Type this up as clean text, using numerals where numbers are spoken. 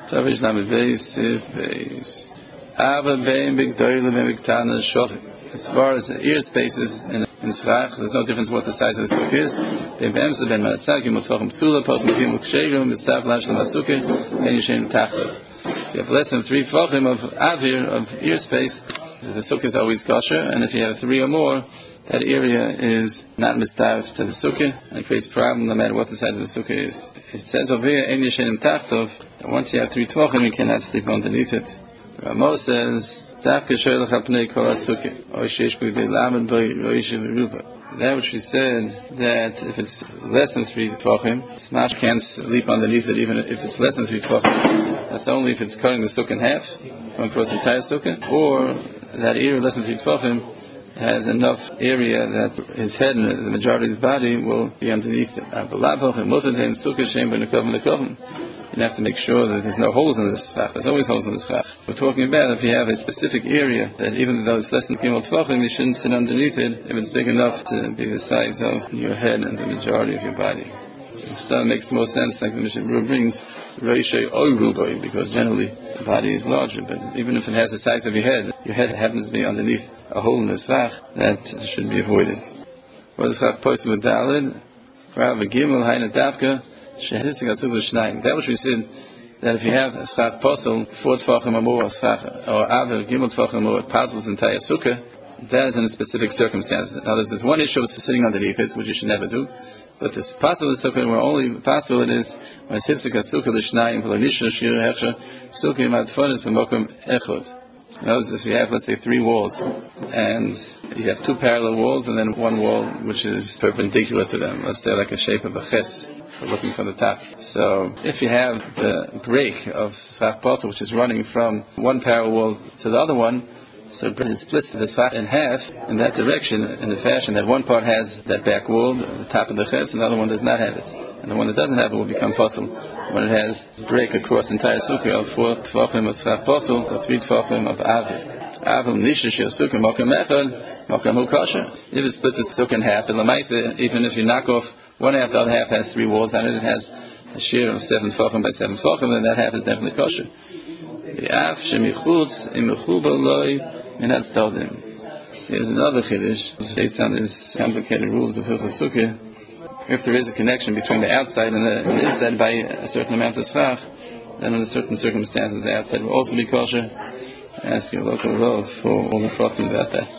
Tavish Lamed Beis, Beis. Ava Bein Bigdoyle Bein Bigtana Shofik. As far as the ear spaces in Schach, there's no difference what the size of the sukkah is. Bein Be'emsa Bein Maratzak, Yimotchachim Psula, Posm Kim Ukshegum, Mistav Lash Lamasukkah, Bein Yishem Tachta. If you have less than 3 tvachim of avir, of ear space, the sukkah is always kosher, and if you have 3 or more, that area is not mistav to the sukkah, and it creates a problem no matter what the size of the sukkah is. It says over here, Ein Yishenim Tachtov, that once you have 3 tvachim, you cannot sleep underneath it. Ramo says, Zavka Shoylach Apnei Kol HaSukkah, O Sheish B'Gdei Lamed B'I Roisha V'Ruba. That which we said, that if it's less than 3 tvachim, Smash can't sleep underneath it even if it's less than 3 tvachim. That's only if it's cutting the sukkah in half, going across the entire sukkah, or that area less than 3 tvachim has enough area that his head and the majority of his body will be underneath it. You have to make sure that there's no holes in this schach. There's always holes in this schach. We're talking about if you have a specific area that even though it's less than Gimel Tvachim, you shouldn't sit underneath it if it's big enough to be the size of your head and the majority of your body. It makes more sense, like the Mishnah brings, Reishay Oy, because generally the body is larger, but even if it has the size of your head happens to be underneath a hole in the schach, that should be avoided. What is schach posted with Dalid? Rav Gimel Haina Davka. That which we said, that if you have a schach posel, 4 tvachim or more, schach, or aver, gimel tvachim or more, it passes the entire sukkah, that is in a specific circumstance. Now there's one issue of sitting underneath it, which you should never do, but this pasel the sukkah, where only pasel it is, when it's hifzik ha-sukkah l'shnayim, v'lo-nishra shir hechsha, sukkah im-adfonis b'mokum echod. Notice if you have, let's say, 3 walls, and you have 2 parallel walls, and then 1 wall which is perpendicular to them, let's say like a shape of a ches, looking from the top. So, if you have the break of schach posel, which is running from one parallel wall to the other one, so it splits the schach in half in that direction, in the fashion that one part has that back wall, the top of the ches, and the other one does not have it. And the one that doesn't have it will become posel when it has break across the entire sukkah of 4 tvachim of schach posel, or 3 tvachim of avir. Avim nisha shir sukkah mokam echad, mokam hu kosher. If you split the sukkah in half, and l'maisa, even if you knock off one half, the other half has 3 walls on it, it has a shear of 7 tvachim by 7 tvachim, then that half is definitely kosher. Here's another chiddush based on these complicated rules of Hilchos Sukkah. If there is a connection between the outside and the inside by a certain amount of schach, then in certain circumstances the outside will also be kosher. Ask your local rav for all the pratim about that.